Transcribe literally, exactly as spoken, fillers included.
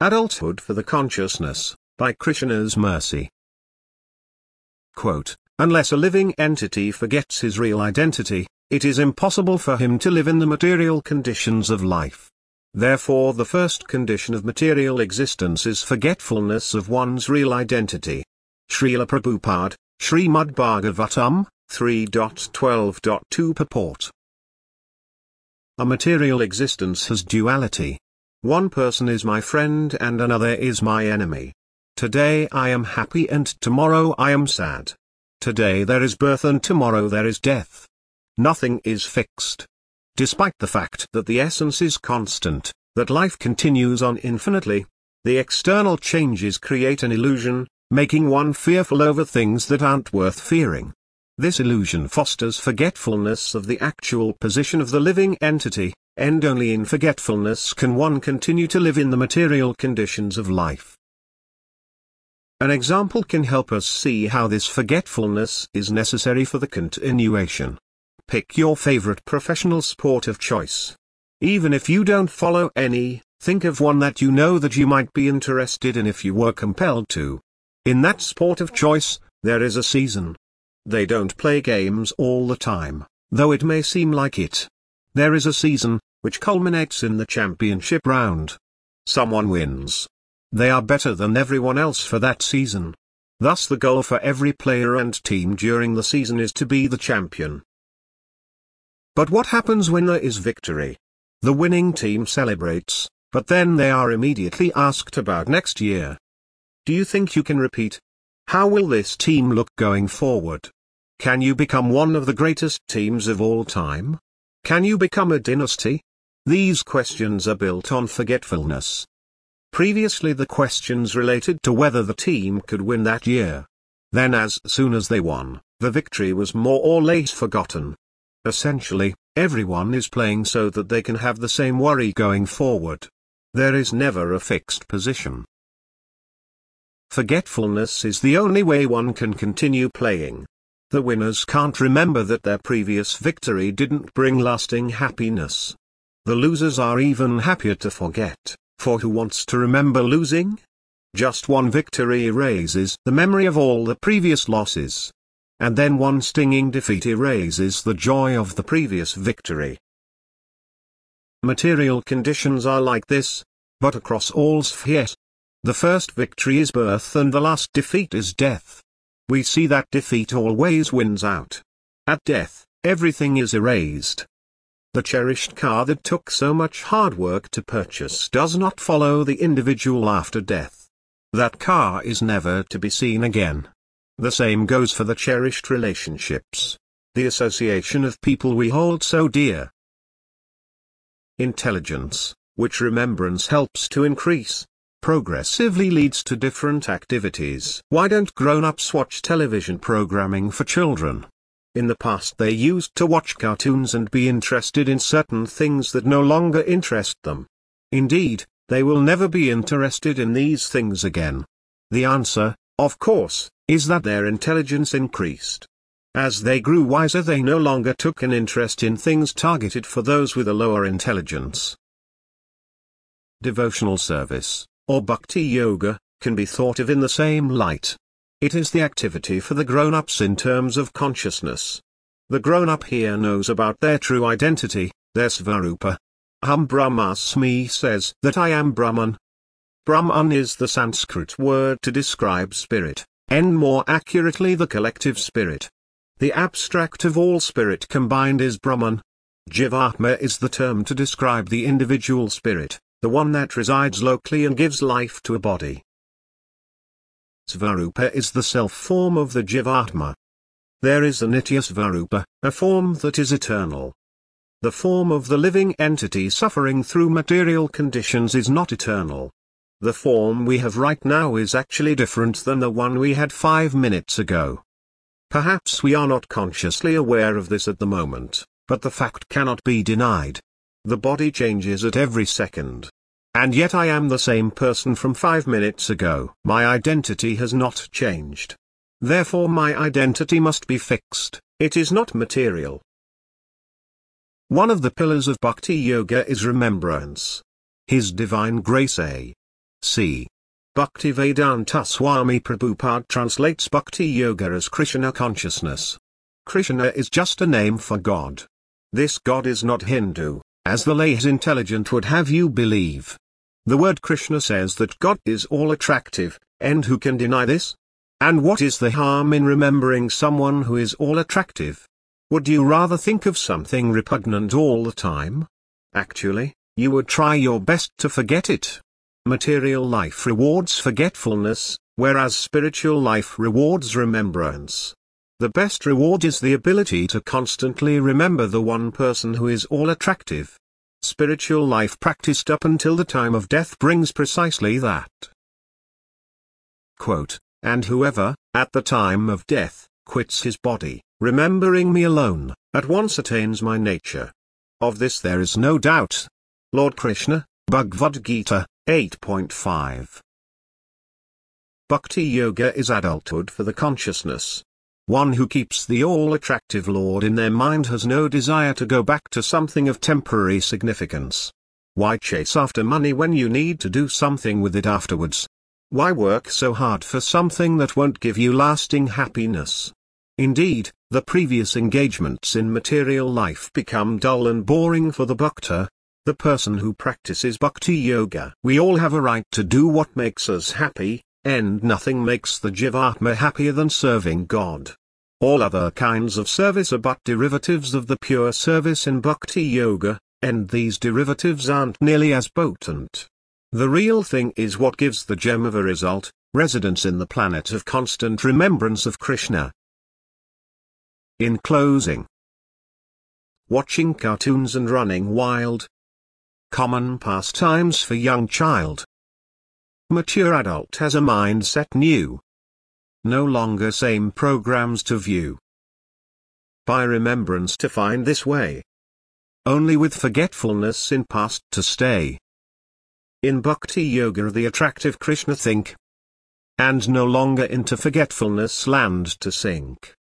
Adulthood for the Consciousness, by Krishna's Mercy. Quote, unless a living entity forgets his real identity, it is impossible for him to live in the material conditions of life. Therefore the first condition of material existence is forgetfulness of one's real identity. Srila Prabhupada, Srimad Bhagavatam, three twelve two Purport. A material existence has duality. One person is my friend and another is my enemy. Today I am happy and tomorrow I am sad. Today there is birth and tomorrow there is death. Nothing is fixed. Despite the fact that the essence is constant, that life continues on infinitely, the external changes create an illusion, making one fearful over things that aren't worth fearing. This illusion fosters forgetfulness of the actual position of the living entity, and only in forgetfulness can one continue to live in the material conditions of life. An example can help us see how this forgetfulness is necessary for the continuation. Pick your favorite professional sport of choice. Even if you don't follow any, think of one that you know that you might be interested in if you were compelled to. In that sport of choice, there is a season. They don't play games all the time, though it may seem like it. There is a season, which culminates in the championship round. Someone wins. They are better than everyone else for that season. Thus the goal for every player and team during the season is to be the champion. But what happens when there is victory? The winning team celebrates, but then they are immediately asked about next year. Do you think you can repeat? How will this team look going forward? Can you become one of the greatest teams of all time? Can you become a dynasty? These questions are built on forgetfulness. Previously the questions related to whether the team could win that year. Then as soon as they won, the victory was more or less forgotten. Essentially, everyone is playing so that they can have the same worry going forward. There is never a fixed position. Forgetfulness is the only way one can continue playing. The winners can't remember that their previous victory didn't bring lasting happiness. The losers are even happier to forget, for who wants to remember losing? Just one victory erases the memory of all the previous losses. And then one stinging defeat erases the joy of the previous victory. Material conditions are like this, but across all spheres. The first victory is birth and the last defeat is death. We see that defeat always wins out. At death, everything is erased. The cherished car that took so much hard work to purchase does not follow the individual after death. That car is never to be seen again. The same goes for the cherished relationships, the association of people we hold so dear. Intelligence, which remembrance helps to increase, progressively leads to different activities. Why don't grown-ups watch television programming for children? In the past they used to watch cartoons and be interested in certain things that no longer interest them. Indeed, they will never be interested in these things again. The answer, of course, is that their intelligence increased. As they grew wiser they no longer took an interest in things targeted for those with a lower intelligence. Devotional service, or bhakti yoga, can be thought of in the same light. It is the activity for the grown-ups in terms of consciousness. The grown-up here knows about their true identity, their svarupa. Aham Brahmasmi says that I am Brahman. Brahman is the Sanskrit word to describe spirit, and more accurately the collective spirit. The abstract of all spirit combined is Brahman. Jivatma is the term to describe the individual spirit, the one that resides locally and gives life to a body. Svarupa is the self-form of the Jivatma. There is a Nitya Svarupa, a form that is eternal. The form of the living entity suffering through material conditions is not eternal. The form we have right now is actually different than the one we had five minutes ago. Perhaps we are not consciously aware of this at the moment, but the fact cannot be denied. The body changes at every second. And yet I am the same person from five minutes ago. My identity has not changed. Therefore my identity must be fixed, it is not material. One of the pillars of bhakti yoga is remembrance. His divine grace A. c. Bhaktivedanta Swami Prabhupada translates Bhakti Yoga as Krishna consciousness. Krishna is just a name for God. This God is not Hindu, as the lay intelligent would have you believe. The word Krishna says that God is all attractive, and who can deny this? And what is the harm in remembering someone who is all attractive? Would you rather think of something repugnant all the time? Actually, you would try your best to forget it. Material life rewards forgetfulness, whereas spiritual life rewards remembrance. The best reward is the ability to constantly remember the one person who is all attractive. Spiritual life practiced up until the time of death brings precisely that. Quote, and whoever, at the time of death, quits his body, remembering me alone, at once attains my nature. Of this there is no doubt. Lord Krishna, Bhagavad Gita, eight point five. Bhakti Yoga is adulthood for the consciousness. One who keeps the all-attractive Lord in their mind has no desire to go back to something of temporary significance. Why chase after money when you need to do something with it afterwards? Why work so hard for something that won't give you lasting happiness? Indeed, the previous engagements in material life become dull and boring for the bhakta, the person who practices Bhakti Yoga. We all have a right to do what makes us happy, and nothing makes the Jivatma happier than serving God. All other kinds of service are but derivatives of the pure service in Bhakti Yoga, and these derivatives aren't nearly as potent. The real thing is what gives the gem of a result, residence in the planet of constant remembrance of Krishna. In closing, watching cartoons and running wild. Common pastimes for young child. Mature adult has a mindset new. No longer same programs to view. By remembrance to find this way. Only with forgetfulness in past to stay. In Bhakti Yoga the attractive Krishna think. And no longer into forgetfulness land to sink.